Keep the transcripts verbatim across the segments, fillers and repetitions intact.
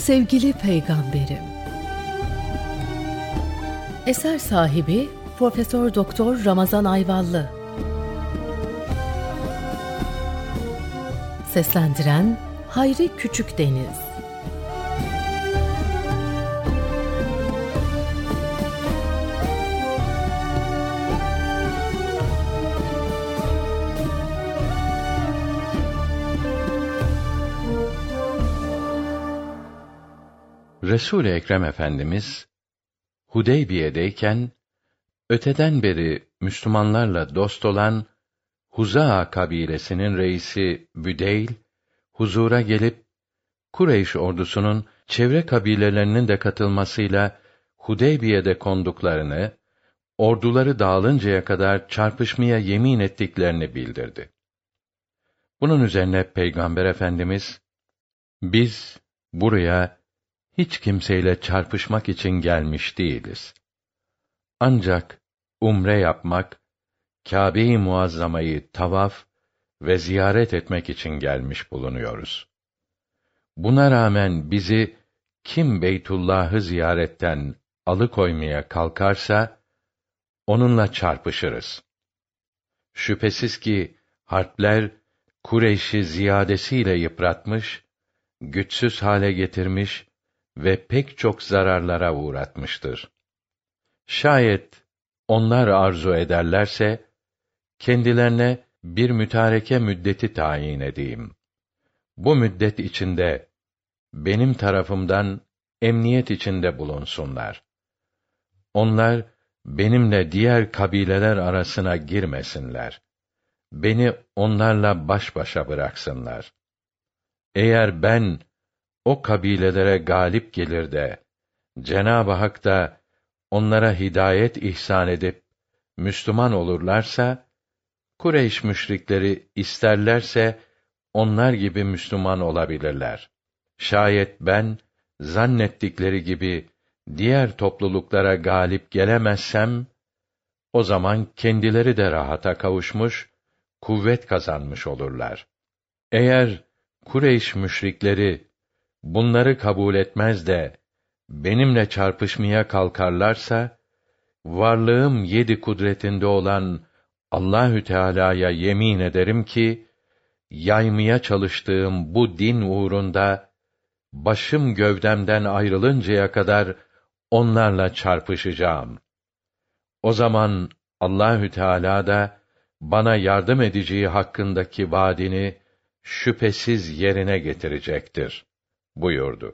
Sevgili Peygamberim. Eser sahibi Profesör Doktor Ramazan Ayvallı. Seslendiren Hayri Küçükdeniz. Resul-i Ekrem Efendimiz Hudeybiye'deyken öteden beri Müslümanlarla dost olan Huza'a kabilesinin reisi Büdeyl huzura gelip Kureyş ordusunun çevre kabilelerinin de katılmasıyla Hudeybiye'de konduklarını, orduları dağılıncaya kadar çarpışmaya yemin ettiklerini bildirdi. Bunun üzerine Peygamber Efendimiz, biz buraya hiç kimseyle çarpışmak için gelmiş değiliz. Ancak umre yapmak, Kâbe-i Muazzama'yı tavaf ve ziyaret etmek için gelmiş bulunuyoruz. Buna rağmen bizi kim Beytullah'ı ziyaretten alıkoymaya kalkarsa onunla çarpışırız. Şüphesiz ki harpler Kureyş'i ziyadesiyle yıpratmış, güçsüz hale getirmiş ve pek çok zararlara uğratmıştır. Şayet onlar arzu ederlerse kendilerine bir mütareke müddeti tayin edeyim. Bu müddet içinde benim tarafımdan emniyet içinde bulunsunlar. Onlar benimle diğer kabileler arasına girmesinler. Beni onlarla baş başa bıraksınlar. Eğer ben o kabilelere galip gelir de Cenab-ı Hak da onlara hidayet ihsan edip Müslüman olurlarsa, Kureyş müşrikleri isterlerse onlar gibi Müslüman olabilirler. Şayet ben zannettikleri gibi diğer topluluklara galip gelemezsem, o zaman kendileri de rahata kavuşmuş, kuvvet kazanmış olurlar. Eğer Kureyş müşrikleri bunları kabul etmez de benimle çarpışmaya kalkarlarsa, varlığım yedi kudretinde olan Allahü Teala'ya yemin ederim ki yaymaya çalıştığım bu din uğrunda başım gövdemden ayrılıncaya kadar onlarla çarpışacağım. O zaman Allahü Teala da bana yardım edeceği hakkındaki vaadini şüphesiz yerine getirecektir buyurdu.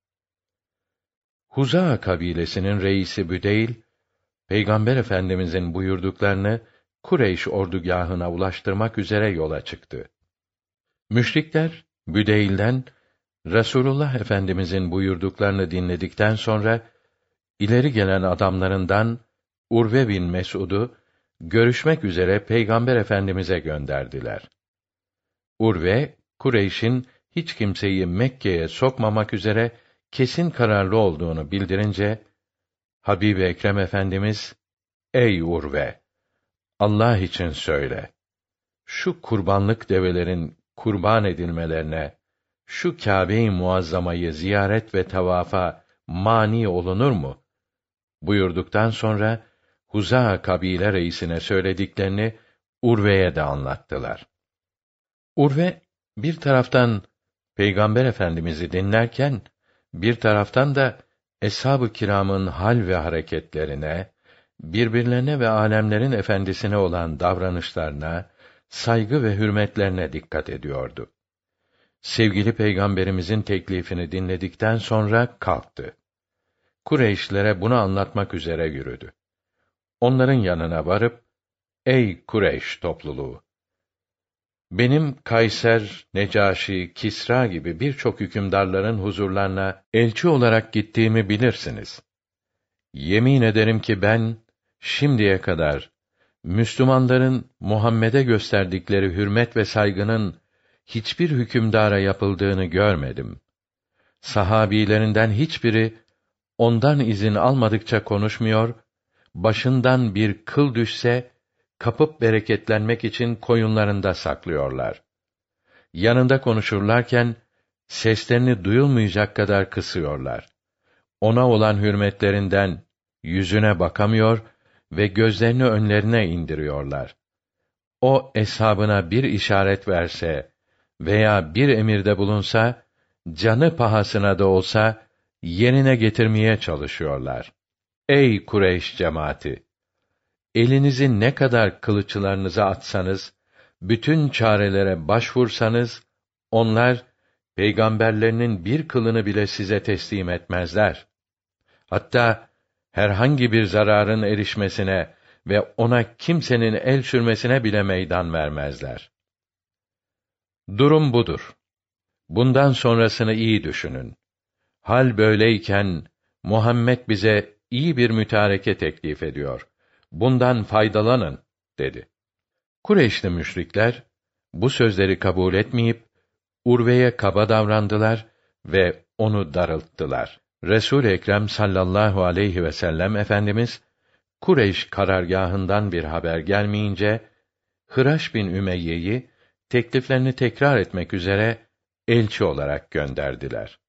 Huza'a kabilesinin reisi Büdeyl, Peygamber Efendimizin buyurduklarını Kureyş ordugahına ulaştırmak üzere yola çıktı. Müşrikler Büdeyl'den Resulullah Efendimizin buyurduklarını dinledikten sonra ileri gelen adamlarından Urve bin Mes'ud'u görüşmek üzere Peygamber Efendimize gönderdiler. Urve, Kureyş'in hiç kimseyi Mekke'ye sokmamak üzere kesin kararlı olduğunu bildirince, Habib-i Ekrem Efendimiz, ey Urve! Allah için söyle, şu kurbanlık develerin kurban edilmelerine, şu Kâbe-i Muazzama'yı ziyaret ve tavafa mani olunur mu? Buyurduktan sonra, Huza'a kabile reisine söylediklerini Urve'ye de anlattılar. Urve, bir taraftan Peygamber Efendimiz'i dinlerken, bir taraftan da eshab-ı kiramın hal ve hareketlerine, birbirlerine ve âlemlerin efendisine olan davranışlarına, saygı ve hürmetlerine dikkat ediyordu. Sevgili Peygamberimizin teklifini dinledikten sonra kalktı. Kureyşlere bunu anlatmak üzere yürüdü. Onların yanına varıp, ey Kureyş topluluğu! Benim Kayser, Necaşi, Kisra gibi birçok hükümdarların huzurlarına elçi olarak gittiğimi bilirsiniz. Yemin ederim ki ben şimdiye kadar Müslümanların Muhammed'e gösterdikleri hürmet ve saygının hiçbir hükümdara yapıldığını görmedim. Sahabilerinden hiçbiri ondan izin almadıkça konuşmuyor, başından bir kıl düşse kapıp bereketlenmek için koyunlarında saklıyorlar. Yanında konuşurlarken seslerini duyulmayacak kadar kısıyorlar. Ona olan hürmetlerinden yüzüne bakamıyor ve gözlerini önlerine indiriyorlar. O eshabına bir işaret verse veya bir emirde bulunsa, canı pahasına da olsa yerine getirmeye çalışıyorlar. Ey Kureyş cemaati! Elinizi ne kadar kılıçlarınıza atsanız, bütün çarelere başvursanız, onlar peygamberlerinin bir kılını bile size teslim etmezler. Hatta herhangi bir zararın erişmesine ve ona kimsenin el sürmesine bile meydan vermezler. Durum budur. Bundan sonrasını iyi düşünün. Hal böyleyken Muhammed bize iyi bir mütareke teklif ediyor. Bundan faydalanın, dedi. Kureyşli müşrikler bu sözleri kabul etmeyip Urve'ye kaba davrandılar ve onu darılttılar. Resul-i Ekrem sallallahu aleyhi ve sellem Efendimiz Kureyş karargâhından bir haber gelmeyince Hıraş bin Ümeyye'yi tekliflerini tekrar etmek üzere elçi olarak gönderdiler.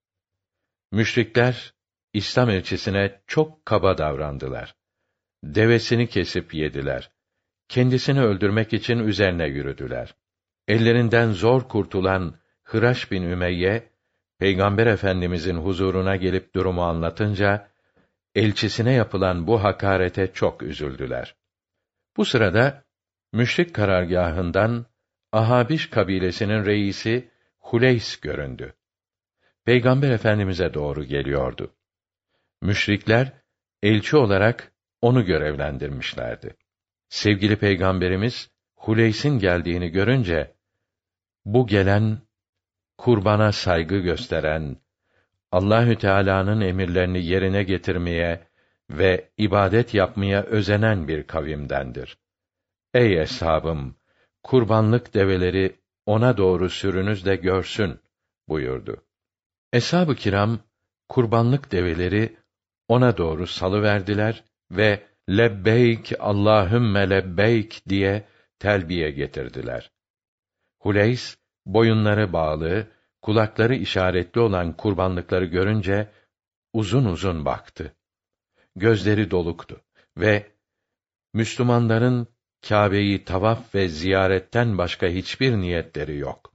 Müşrikler İslam elçisine çok kaba davrandılar. Devesini kesip yediler. Kendisini öldürmek için üzerine yürüdüler. Ellerinden zor kurtulan Hıraş bin Ümeyye, Peygamber Efendimizin huzuruna gelip durumu anlatınca, elçisine yapılan bu hakarete çok üzüldüler. Bu sırada, müşrik karargâhından, Ahabiş kabilesinin reisi Huleys göründü. Peygamber Efendimiz'e doğru geliyordu. Müşrikler, elçi olarak onu görevlendirmişlerdi. Sevgili Peygamberimiz, Huleys'in geldiğini görünce, bu gelen, kurbana saygı gösteren, Allahü Teala'nın emirlerini yerine getirmeye ve ibadet yapmaya özenen bir kavimdendir. Ey eshabım, kurbanlık develeri ona doğru sürünüz de görsün, buyurdu. Eshab-ı kiram, kurbanlık develeri ona doğru salıverdiler ve lebbeyk Allahümme lebbeyk diye telbiye getirdiler. Huleys, boyunları bağlı, kulakları işaretli olan kurbanlıkları görünce uzun uzun baktı. Gözleri doluktu ve Müslümanların Kâbe'yi tavaf ve ziyaretten başka hiçbir niyetleri yok.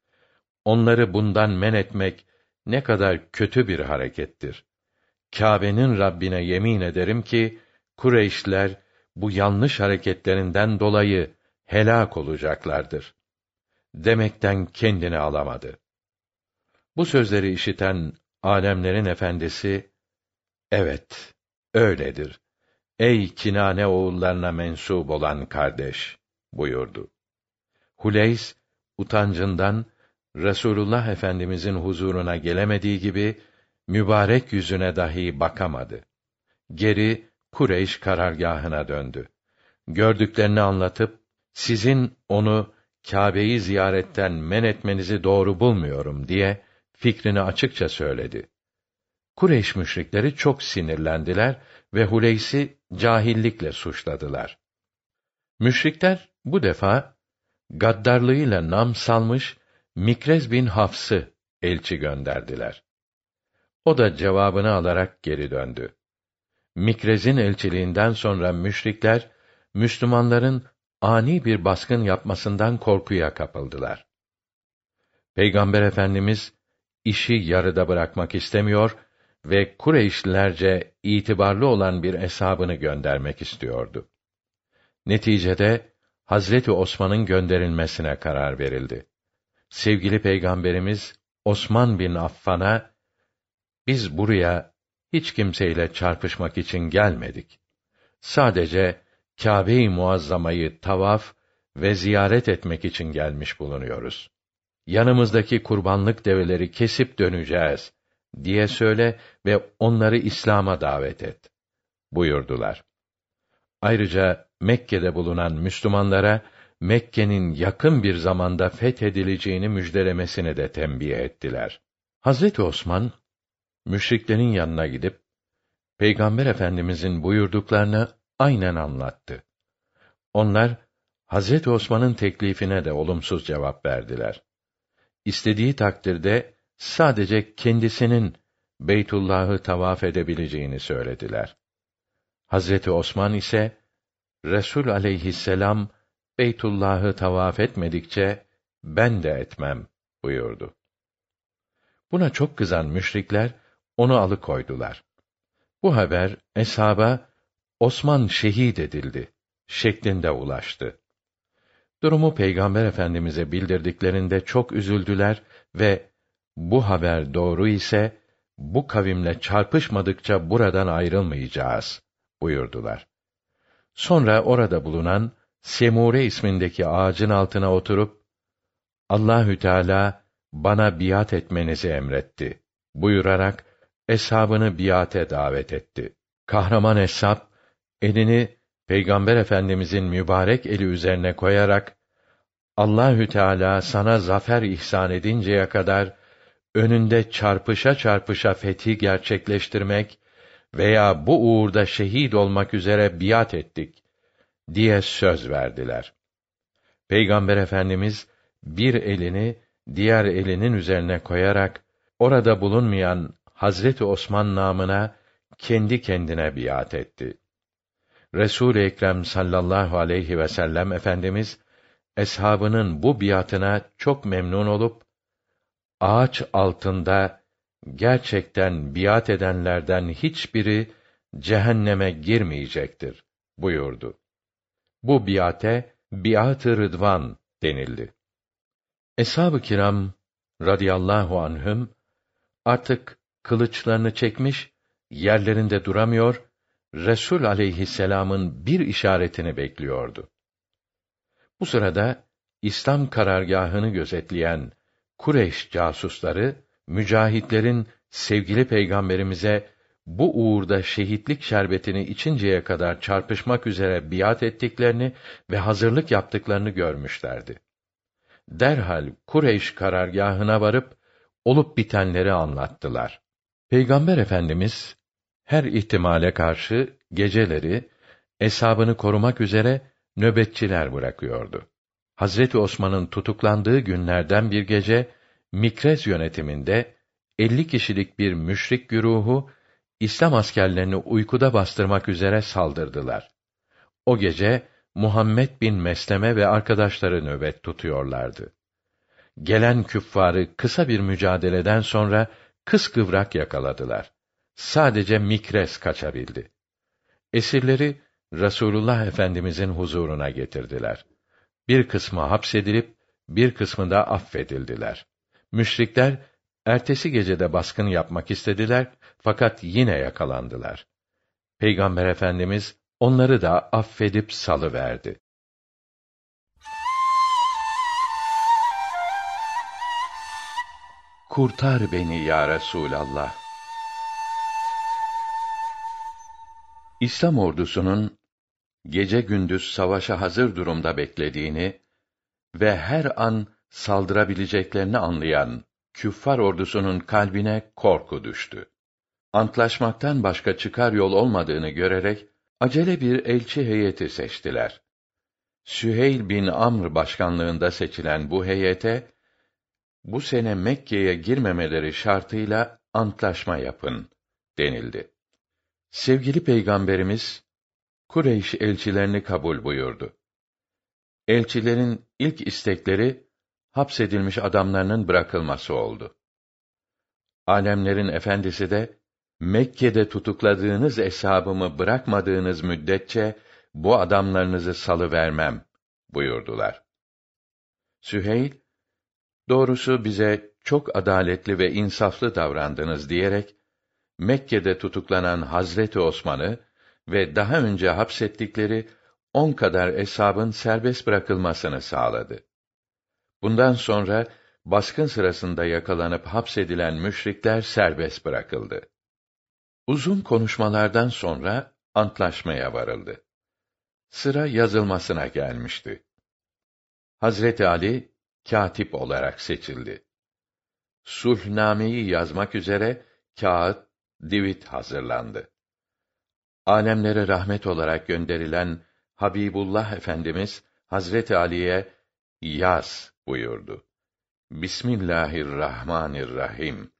Onları bundan men etmek ne kadar kötü bir harekettir. Kâbe'nin Rabbine yemin ederim ki Kureyşliler bu yanlış hareketlerinden dolayı helak olacaklardır demekten kendini alamadı. Bu sözleri işiten âlemlerin efendisi, evet, öyledir. Ey Kinane oğullarına mensup olan kardeş, buyurdu. Huleys, utancından, Resulullah Efendimizin huzuruna gelemediği gibi, mübarek yüzüne dahi bakamadı. Geri, Kureyş karargâhına döndü. Gördüklerini anlatıp, sizin onu, Kâbe'yi ziyaretten men etmenizi doğru bulmuyorum diye, fikrini açıkça söyledi. Kureyş müşrikleri çok sinirlendiler ve Huleys'i cahillikle suçladılar. Müşrikler bu defa gaddarlığıyla nam salmış Mikrez bin Hafs'ı elçi gönderdiler. O da cevabını alarak geri döndü. Mikrez'in elçiliğinden sonra müşrikler Müslümanların ani bir baskın yapmasından korkuya kapıldılar. Peygamber Efendimiz işi yarıda bırakmak istemiyor ve Kureyşlilerce itibarlı olan bir eshabını göndermek istiyordu. Neticede Hazreti Osman'ın gönderilmesine karar verildi. Sevgili Peygamberimiz Osman bin Affan'a, biz buraya hiç kimseyle çarpışmak için gelmedik. Sadece Kâbe-i Muazzama'yı tavaf ve ziyaret etmek için gelmiş bulunuyoruz. Yanımızdaki kurbanlık develeri kesip döneceğiz diye söyle ve onları İslam'a davet et, buyurdular. Ayrıca Mekke'de bulunan Müslümanlara Mekke'nin yakın bir zamanda fethedileceğini müjdelemesini de tembih ettiler. Hazreti Osman müşriklerin yanına gidip Peygamber Efendimizin buyurduklarını aynen anlattı. Onlar Hazreti Osman'ın teklifine de olumsuz cevap verdiler. İstediği takdirde sadece kendisinin Beytullah'ı tavaf edebileceğini söylediler. Hazreti Osman ise Resul aleyhisselam Beytullah'ı tavaf etmedikçe ben de etmem buyurdu. Buna çok kızan müşrikler onu alıkoydular. Bu haber eshaba Osman şehit edildi şeklinde ulaştı. Durumu Peygamber Efendimize bildirdiklerinde çok üzüldüler ve bu haber doğru ise bu kavimle çarpışmadıkça buradan ayrılmayacağız buyurdular. Sonra orada bulunan Semure ismindeki ağacın altına oturup Allahü Teala bana biat etmenizi emretti buyurarak eshabını biate davet etti. Kahraman eshab elini Peygamber Efendimizin mübarek eli üzerine koyarak Allahü Teala sana zafer ihsan edinceye kadar önünde çarpışa çarpışa fethi gerçekleştirmek veya bu uğurda şehit olmak üzere biat ettik diye söz verdiler. Peygamber Efendimiz bir elini diğer elinin üzerine koyarak orada bulunmayan Hazreti Osman namına kendi kendine biat etti. Resul-i Ekrem sallallahu aleyhi ve sellem Efendimiz eshabının bu biatına çok memnun olup ağaç altında gerçekten biat edenlerden hiçbiri cehenneme girmeyecektir buyurdu. Bu biate biat-ı rıdvan denildi. Eshab-ı kiram radıyallahu anhüm artık kılıçlarını çekmiş, yerlerinde duramıyor, Resul aleyhisselam'ın bir işaretini bekliyordu. Bu sırada İslam karargâhını gözetleyen Kureyş casusları mücahitlerin sevgili peygamberimize bu uğurda şehitlik şerbetini içinceye kadar çarpışmak üzere biat ettiklerini ve hazırlık yaptıklarını görmüşlerdi. Derhal Kureyş karargâhına varıp olup bitenleri anlattılar. Peygamber Efendimiz her ihtimale karşı geceleri eshabını korumak üzere nöbetçiler bırakıyordu. Hazreti Osman'ın tutuklandığı günlerden bir gece Mikrez yönetiminde elli kişilik bir müşrik güruhu İslam askerlerini uykuda bastırmak üzere saldırdılar. O gece Muhammed bin Mesleme ve arkadaşları nöbet tutuyorlardı. Gelen küffarı kısa bir mücadeleden sonra kıskıvrak yakaladılar. Sadece Mikrez kaçabildi. Esirleri Rasulullah Efendimizin huzuruna getirdiler. Bir kısmı hapsedilip bir kısmı da affedildiler. Müşrikler ertesi gecede baskın yapmak istediler fakat yine yakalandılar. Peygamber Efendimiz onları da affedip salıverdi. Kurtar beni ya Resûlallah. İslam ordusunun gece gündüz savaşa hazır durumda beklediğini ve her an saldırabileceklerini anlayan küffar ordusunun kalbine korku düştü. Antlaşmaktan başka çıkar yol olmadığını görerek acele bir elçi heyeti seçtiler. Süheyl bin Amr başkanlığında seçilen bu heyete bu sene Mekke'ye girmemeleri şartıyla antlaşma yapın denildi. Sevgili Peygamberimiz Kureyş elçilerini kabul buyurdu. Elçilerin ilk istekleri hapsedilmiş adamlarının bırakılması oldu. Alemlerin efendisi de Mekke'de tutukladığınız eshabımı bırakmadığınız müddetçe bu adamlarınızı salıvermem buyurdular. Süheyl, doğrusu bize çok adaletli ve insaflı davrandınız diyerek Mekke'de tutuklanan Hazreti Osman'ı ve daha önce hapsettikleri on kadar eshabın serbest bırakılmasını sağladı. Bundan sonra baskın sırasında yakalanıp hapsedilen müşrikler serbest bırakıldı. Uzun konuşmalardan sonra antlaşmaya varıldı. Sıra yazılmasına gelmişti. Hazreti Ali kâtip olarak seçildi. Sulhnameyi yazmak üzere kağıt, divit hazırlandı. Alemlere rahmet olarak gönderilen Habibullah Efendimiz Hazreti Ali'ye yaz buyurdu. Bismillahirrahmanirrahim.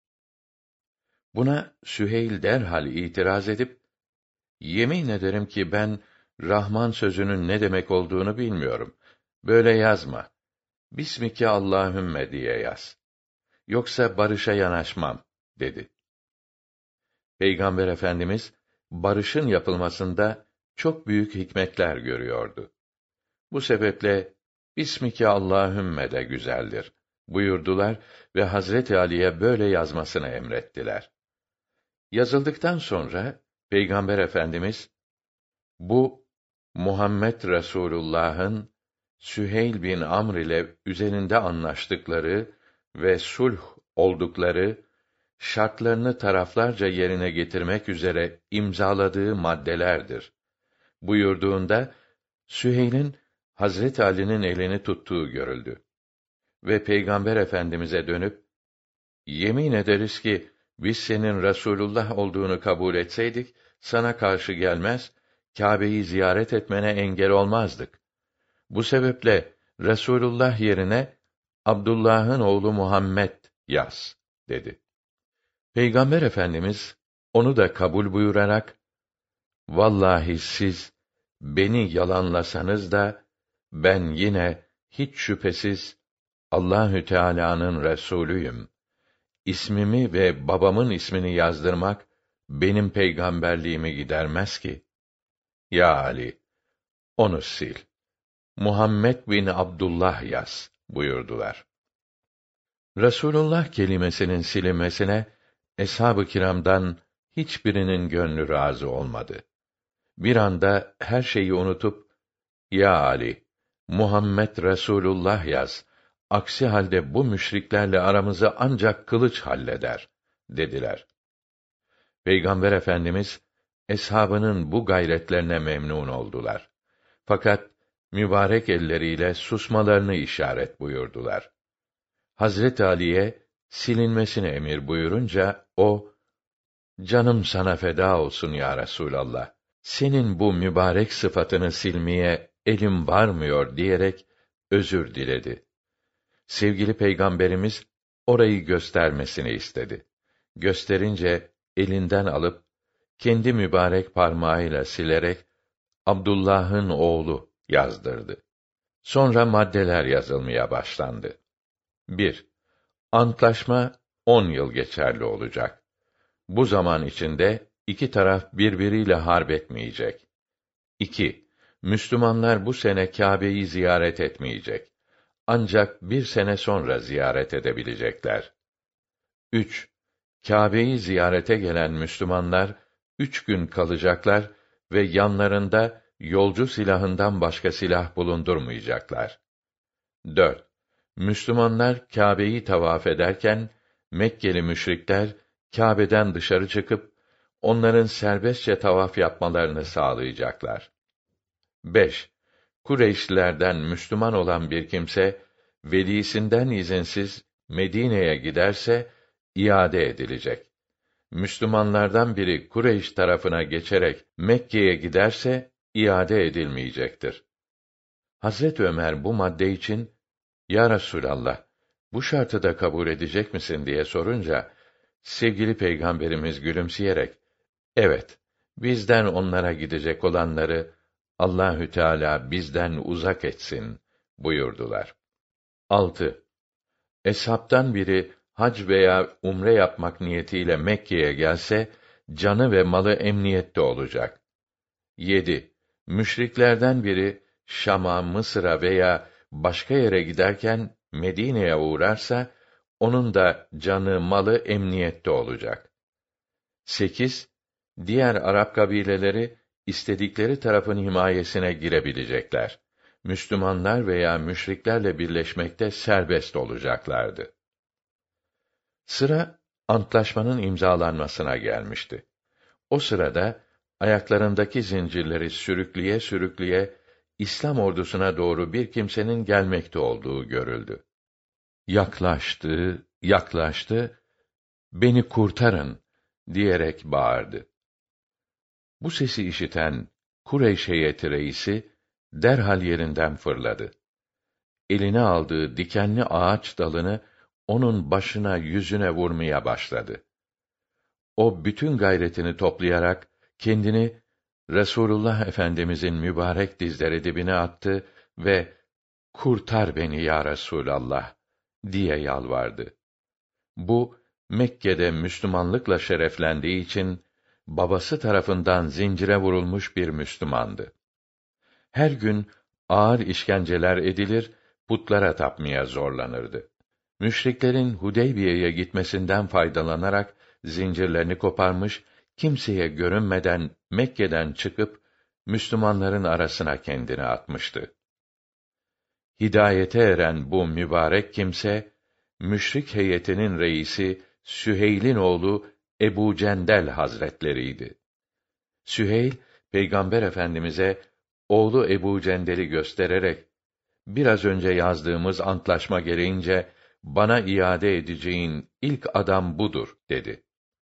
Buna Süheyl derhal itiraz edip, yemin ederim ki ben Rahman sözünün ne demek olduğunu bilmiyorum. Böyle yazma. Bismike Allahümme diye yaz. Yoksa barışa yanaşmam, dedi. Peygamber Efendimiz, barışın yapılmasında çok büyük hikmetler görüyordu. Bu sebeple, Bismike Allahümme de güzeldir buyurdular ve Hazreti Ali'ye böyle yazmasını emrettiler. Yazıldıktan sonra, Peygamber Efendimiz, bu, Muhammed Resulullah'ın, Süheyl bin Amr ile üzerinde anlaştıkları ve sulh oldukları, şartlarını taraflarca yerine getirmek üzere imzaladığı maddelerdir buyurduğunda, Süheyl'in Hazreti Ali'nin elini tuttuğu görüldü. Ve Peygamber Efendimiz'e dönüp, yemin ederiz ki, biz senin Resulullah olduğunu kabul etseydik, sana karşı gelmez, Kâbe'yi ziyaret etmene engel olmazdık. Bu sebeple, Resulullah yerine, Abdullah'ın oğlu Muhammed yaz, dedi. Peygamber Efendimiz, onu da kabul buyurarak, vallahi siz, beni yalanlasanız da, ben yine, hiç şüphesiz, Allahü Teâlâ'nın Resulüyüm. İsmimi ve babamın ismini yazdırmak, benim peygamberliğimi gidermez ki. Ya Ali, onu sil. Muhammed bin Abdullah yaz, buyurdular. Resulullah kelimesinin silinmesine, eshab-ı kiramdan hiçbirinin gönlü razı olmadı. Bir anda her şeyi unutup, ya Ali, Muhammed Resulullah yaz, aksi halde bu müşriklerle aramızı ancak kılıç halleder, dediler. Peygamber Efendimiz, eshabının bu gayretlerine memnun oldular. Fakat, mübarek elleriyle susmalarını işaret buyurdular. Hazret Ali'ye, silinmesini emir buyurunca, o, canım sana feda olsun ya Resûlallah, senin bu mübarek sıfatını silmeye elim varmıyor diyerek, özür diledi. Sevgili Peygamberimiz, orayı göstermesini istedi. Gösterince, elinden alıp, kendi mübarek parmağıyla silerek, Abdullah'ın oğlu yazdırdı. Sonra maddeler yazılmaya başlandı. bir. Antlaşma, on yıl geçerli olacak. Bu zaman içinde, iki taraf birbiriyle harp etmeyecek. iki. Müslümanlar bu sene Kâbe'yi ziyaret etmeyecek. Ancak bir sene sonra ziyaret edebilecekler. üç. Kâbe'yi ziyarete gelen Müslümanlar, üç gün kalacaklar ve yanlarında yolcu silahından başka silah bulundurmayacaklar. dört. Müslümanlar Kâbe'yi tavaf ederken, Mekkeli müşrikler, Kâbe'den dışarı çıkıp, onların serbestçe tavaf yapmalarını sağlayacaklar. beş. Kureyşlilerden Müslüman olan bir kimse, velisinden izinsiz Medine'ye giderse, iade edilecek. Müslümanlardan biri Kureyş tarafına geçerek Mekke'ye giderse, iade edilmeyecektir. Hazret Ömer bu madde için, ya Resûlallah, bu şartı da kabul edecek misin diye sorunca, sevgili Peygamberimiz gülümseyerek, evet, bizden onlara gidecek olanları, Allahü Teala bizden uzak etsin buyurdular. altı. Eshabtan biri hac veya umre yapmak niyetiyle Mekke'ye gelse, canı ve malı emniyette olacak. yedi. Müşriklerden biri Şam'a, Mısır'a veya başka yere giderken Medine'ye uğrarsa, onun da canı, malı emniyette olacak. sekiz. Diğer Arap kabileleri istedikleri tarafın himayesine girebilecekler. Müslümanlar veya müşriklerle birleşmekte serbest olacaklardı. Sıra antlaşmanın imzalanmasına gelmişti. O sırada ayaklarındaki zincirleri sürükleye sürükleye İslam ordusuna doğru bir kimsenin gelmekte olduğu görüldü. Yaklaştı, yaklaştı, beni kurtarın diyerek bağırdı. Bu sesi işiten Kureyş heyeti reisi derhal yerinden fırladı. eline aldığı dikenli ağaç dalını onun başına, yüzüne vurmaya başladı. O bütün gayretini toplayarak kendini Resulullah Efendimizin mübarek dizleri dibine attı ve "Kurtar beni ya Resulallah!" diye yalvardı. Bu Mekke'de Müslümanlıkla şereflendiği için babası tarafından zincire vurulmuş bir Müslümandı. Her gün ağır işkenceler edilir, putlara tapmaya zorlanırdı. Müşriklerin Hudeybiye'ye gitmesinden faydalanarak zincirlerini koparmış, kimseye görünmeden Mekke'den çıkıp Müslümanların arasına kendini atmıştı. Hidayete eren bu mübarek kimse, müşrik heyetinin reisi Süheyl'in oğlu Ebu Cendel Hazretleriydi. Süheyl, Peygamber Efendimize oğlu Ebu Cendel'i göstererek, biraz önce yazdığımız antlaşma gereğince bana iade edeceğin ilk adam budur dedi.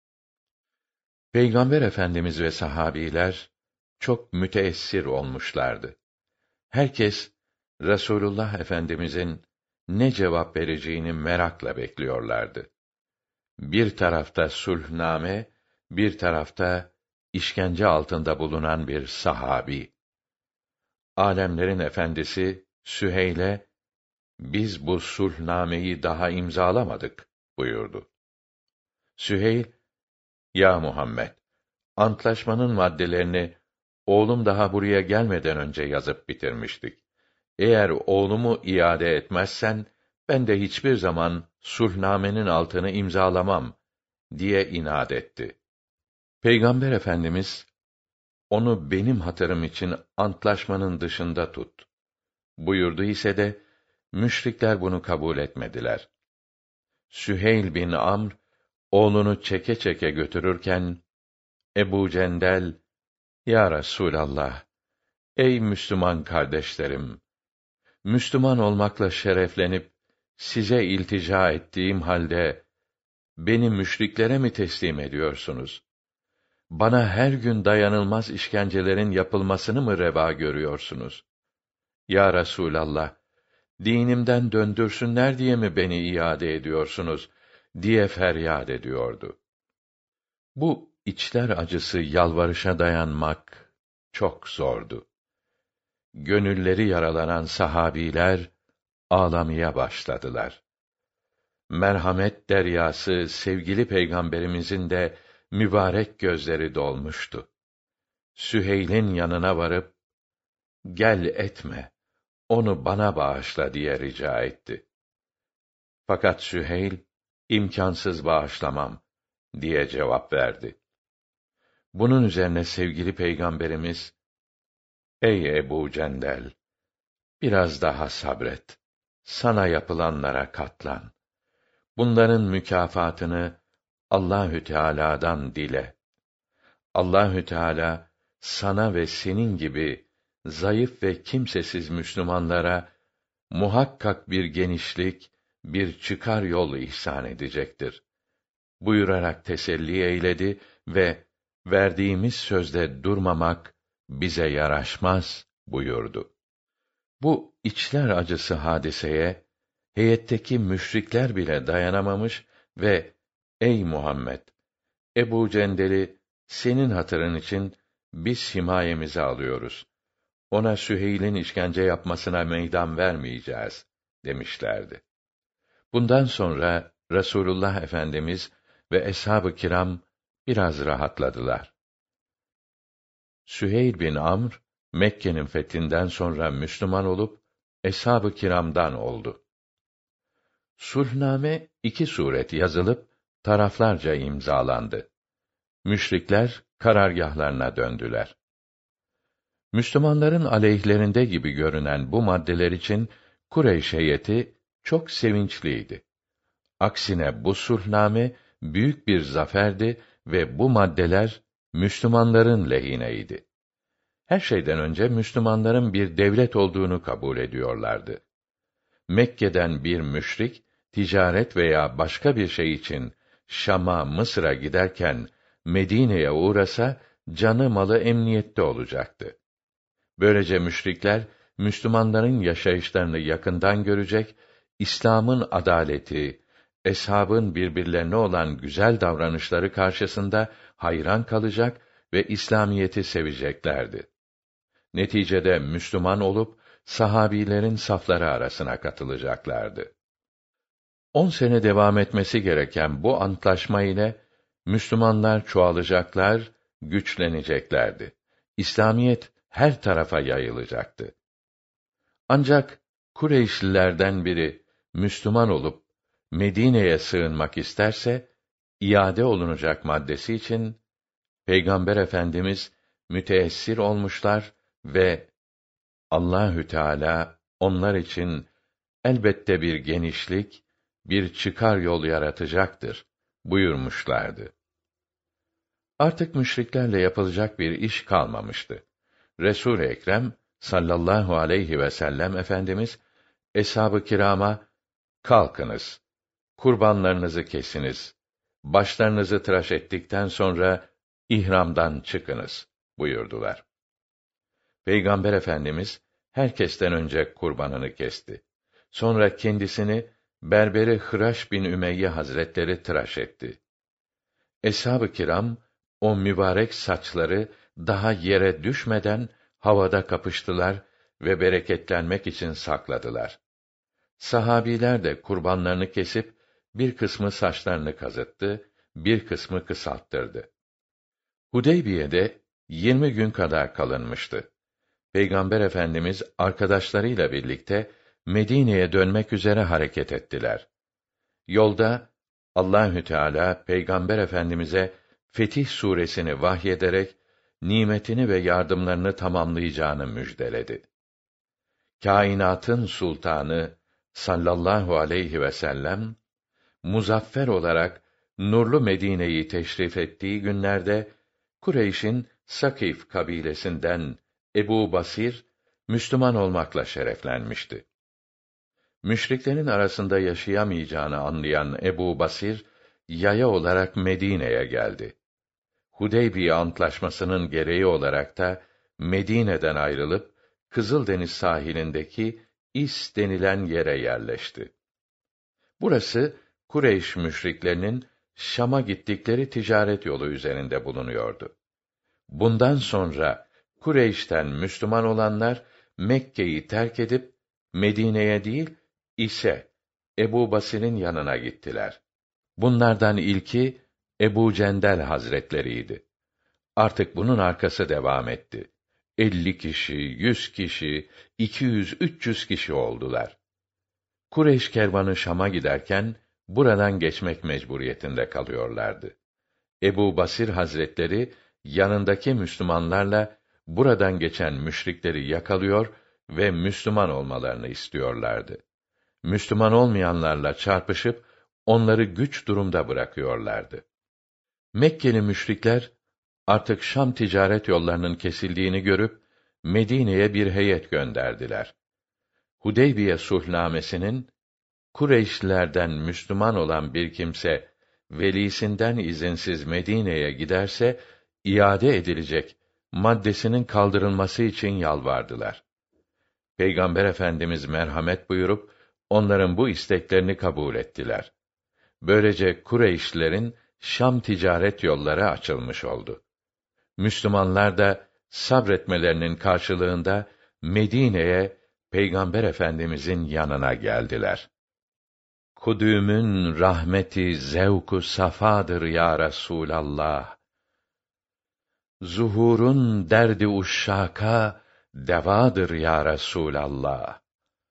Peygamber Efendimiz ve sahabiler çok müteessir olmuşlardı. Herkes Resulullah Efendimizin ne cevap vereceğini merakla bekliyorlardı. Bir tarafta sulhname, bir tarafta işkence altında bulunan bir sahabi. Âlemlerin efendisi Süheyl'e, "Biz bu sulhnameyi daha imzalamadık." buyurdu. Süheyl, "Ya Muhammed, antlaşmanın maddelerini oğlum daha buraya gelmeden önce yazıp bitirmiştik. Eğer oğlumu iade etmezsen, ben de hiçbir zaman sulhnamenin altını imzalamam." diye inat etti. Peygamber Efendimiz, "Onu benim hatırım için antlaşmanın dışında tut" buyurdu ise de, müşrikler bunu kabul etmediler. Süheyl bin Amr, oğlunu çeke çeke götürürken, Ebu Cendel, "Ya Resûlallah, ey Müslüman kardeşlerim! Müslüman olmakla şereflenip, size iltica ettiğim halde, beni müşriklere mi teslim ediyorsunuz? Bana her gün dayanılmaz işkencelerin yapılmasını mı reva görüyorsunuz? Ya Resûlallah, dinimden döndürsünler diye mi beni iade ediyorsunuz?" diye feryat ediyordu. Bu içler acısı yalvarışa dayanmak çok zordu. Gönülleri yaralanan sahabiler ağlamaya başladılar. Merhamet deryası sevgili Peygamberimizin de mübarek gözleri dolmuştu. Süheyl'in yanına varıp, "Gel etme, onu bana bağışla" diye rica etti. Fakat Süheyl, "İmkansız bağışlamam" diye cevap verdi. Bunun üzerine sevgili Peygamberimiz, "Ey Ebu Cendel, biraz daha sabret. Sana yapılanlara katlan. Bunların mükafatını Allahü Teala'dan dile. Allahü Teala sana ve senin gibi zayıf ve kimsesiz Müslümanlara muhakkak bir genişlik, bir çıkar yol ihsan edecektir" buyurarak teselli eyledi ve verdiğimiz sözde durmamak bize yaraşmaz buyurdu. Bu içler acısı hadiseye heyetteki müşrikler bile dayanamamış ve "Ey Muhammed, Ebu Cendel'i senin hatırın için biz himayemize alıyoruz. Ona Süheyl'in işkence yapmasına meydan vermeyeceğiz" demişlerdi. Bundan sonra Resulullah Efendimiz ve eshab-ı kiram biraz rahatladılar. Süheyl bin Amr, Mekke'nin fethinden sonra Müslüman olup eshab-ı kiramdan oldu. Sulhname iki suret yazılıp taraflarca imzalandı. Müşrikler karargâhlarına döndüler. Müslümanların aleyhlerinde gibi görünen bu maddeler için Kureyş heyeti çok sevinçliydi. Aksine bu sulhname büyük bir zaferdi ve bu maddeler Müslümanların lehineydi. Her şeyden önce Müslümanların bir devlet olduğunu kabul ediyorlardı. Mekke'den bir müşrik ticaret veya başka bir şey için Şam'a, Mısır'a giderken Medine'ye uğrasa canı malı emniyette olacaktı. Böylece müşrikler Müslümanların yaşayışlarını yakından görecek, İslam'ın adaleti, eshabın birbirlerine olan güzel davranışları karşısında hayran kalacak ve İslamiyeti seveceklerdi. Neticede Müslüman olup sahabilerin safları arasına katılacaklardı. On sene devam etmesi gereken bu antlaşma ile Müslümanlar çoğalacaklar, güçleneceklerdi. İslamiyet her tarafa yayılacaktı. Ancak Kureyşlilerden biri Müslüman olup Medine'ye sığınmak isterse iade olunacak maddesi için Peygamber Efendimiz müteessir olmuşlar ve Allahü Teala onlar için elbette bir genişlik, bir çıkar yol yaratacaktır buyurmuşlardı. Artık müşriklerle yapılacak bir iş kalmamıştı. Resul-i Ekrem sallallahu aleyhi ve sellem Efendimiz eshab-ı kirama kalkınız, kurbanlarınızı kesiniz, başlarınızı tıraş ettikten sonra ihramdan çıkınız buyurdular. Peygamber Efendimiz herkesten önce kurbanını kesti. Sonra kendisini berberi Hıraş bin Ümeyye Hazretleri tıraş etti. Eshab-ı kiram o mübarek saçları daha yere düşmeden havada kapıştılar ve bereketlenmek için sakladılar. Sahabiler de kurbanlarını kesip bir kısmı saçlarını kazıttı, bir kısmı kısalttırdı. Hudeybiye'de yirmi gün kadar kalınmıştı. Peygamber Efendimiz arkadaşlarıyla birlikte Medine'ye dönmek üzere hareket ettiler. Yolda Allahü Teala Peygamber Efendimize Fetih suresini vahyederek nimetini ve yardımlarını tamamlayacağını müjdeledi. Kainatın sultanı sallallahu aleyhi ve sellem muzaffer olarak nurlu Medine'yi teşrif ettiği günlerde Kureyş'in Sakif kabilesinden Ebu Basir Müslüman olmakla şereflenmişti. Müşriklerin arasında yaşayamayacağını anlayan Ebu Basir yaya olarak Medine'ye geldi. Hudeybiye antlaşmasının gereği olarak da Medine'den ayrılıp Kızıldeniz sahilindeki İs denilen yere yerleşti. Burası Kureyş müşriklerinin Şam'a gittikleri ticaret yolu üzerinde bulunuyordu. Bundan sonra Kureyş'ten Müslüman olanlar Mekke'yi terk edip Medine'ye değil İs'e, Ebu Basir'in yanına gittiler. Bunlardan ilki Ebu Cendel Hazretleriydi. Artık bunun arkası devam etti. Elli kişi, yüz kişi, iki yüz, üç yüz kişi oldular. Kureyş kervanı Şam'a giderken buradan geçmek mecburiyetinde kalıyorlardı. Ebu Basir Hazretleri yanındaki Müslümanlarla buradan geçen müşrikleri yakalıyor ve Müslüman olmalarını istiyorlardı. Müslüman olmayanlarla çarpışıp onları güç durumda bırakıyorlardı. Mekkeli müşrikler artık Şam ticaret yollarının kesildiğini görüp Medine'ye bir heyet gönderdiler. Hudeybiye sulhnamesinin Kureyşlilerden Müslüman olan bir kimse velisinden izinsiz Medine'ye giderse iade edilecek maddesinin kaldırılması için yalvardılar. Peygamber Efendimiz merhamet buyurup onların bu isteklerini kabul ettiler. Böylece Kureyşlilerin Şam ticaret yolları açılmış oldu. Müslümanlar da sabretmelerinin karşılığında Medine'ye Peygamber Efendimizin yanına geldiler. Kudümün rahmeti zevku safadır ya Resûlallah. Zuhurun derdi uşşaka devadır ya Resûlallah.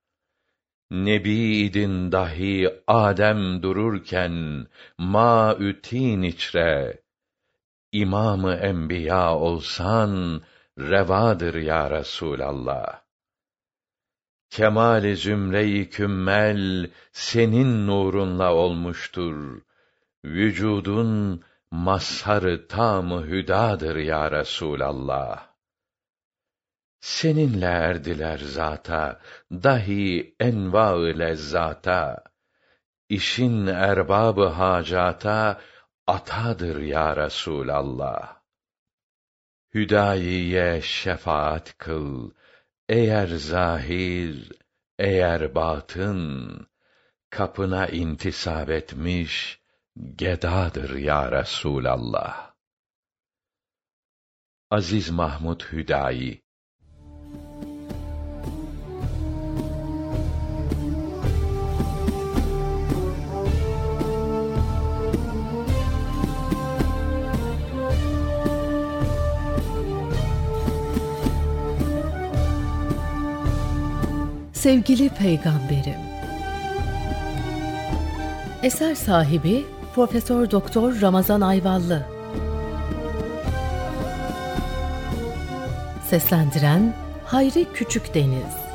Nebiydin dahi Adem dururken ma-ü tin içre, İmam-ı Enbiya olsan revadır ya Resûlallah. Kemal-i zümre-i kümmel senin nurunla olmuştur. Vücudun mazhar-ı tam-ı hüdadır ya Resûlallah. Seninle erdiler zata, dahi enva-ı lezzata. İşin erbab-ı hacata atadır ya Resûlallah. Hüdayiye şefaat kıl, eğer zahir, eğer batın, kapına intisap etmiş gedadır ya Resûlallah. Aziz Mahmud Hüdayi. Sevgili Peygamberim. Eser sahibi Profesör Doktor Ramazan Ayvallı. Seslendiren Hayri Küçükdeniz.